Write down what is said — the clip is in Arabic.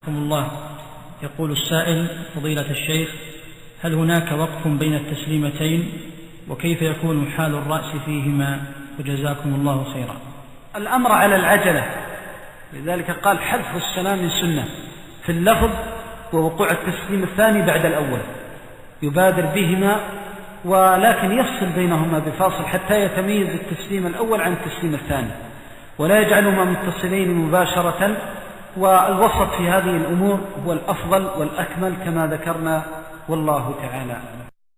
الله. يقول السائل: فضيلة الشيخ، هل هناك وقف بين التسليمتين؟ وكيف يكون حال الرأس فيهما؟ وجزاكم الله خيرا. الأمر على العجلة، لذلك قال حذف السلام سنة في اللفظ، ووقوع التسليم الثاني بعد الأول، يبادر بهما ولكن يفصل بينهما بفاصل حتى يتميز التسليم الأول عن التسليم الثاني، ولا يجعلهما متصلين مباشرة. والوسط في هذه الأمور هو الأفضل والأكمل كما ذكرنا، والله تعالى أعلم.